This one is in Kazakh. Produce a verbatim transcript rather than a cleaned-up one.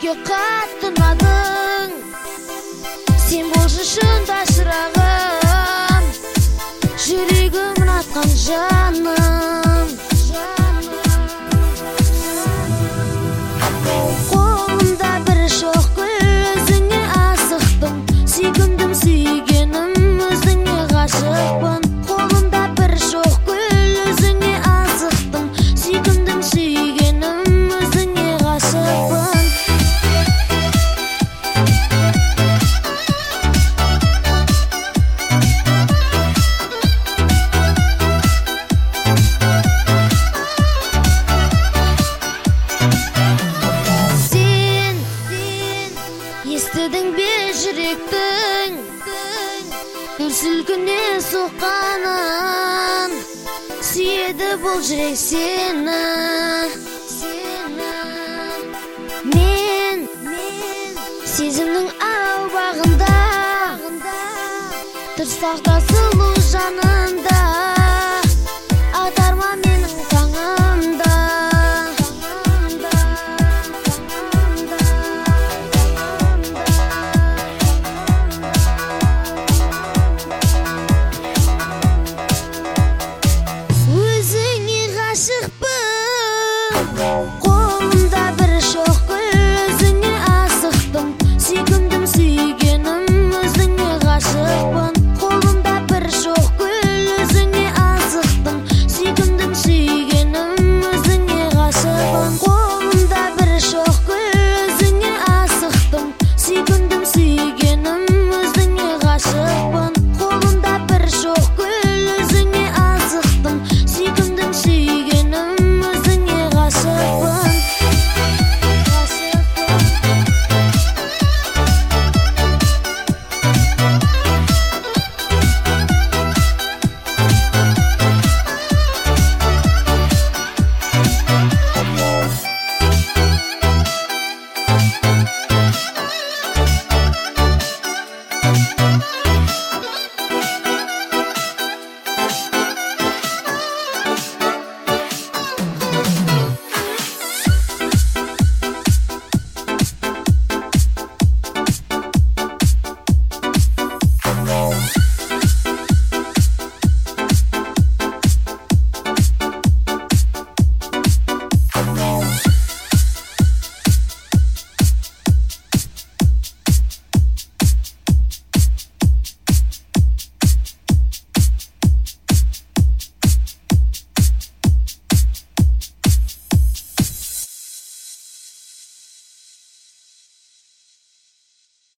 Жүрекке қатты ұнадың, сен болшы шында шырағым, жүрегімнің атқан жаным. Қолымда бір шоқ гүл, өзіңе асықтым, сүйгімдім сүйгенім, өзіңе ғашықпын. Қолымда бір шоқ гүл, өзіңе асықтым, сүйгімдім сүйгенім, өзіңе ғашықпын. Естідің бе жүректің дүрсілкіне соққанын, сүйеді бұл жүрек сені. Мен сезімнің ау бағында, тұрсақта сұлу жанында, атарма менің таңымда. Өзіңе ғашықпын.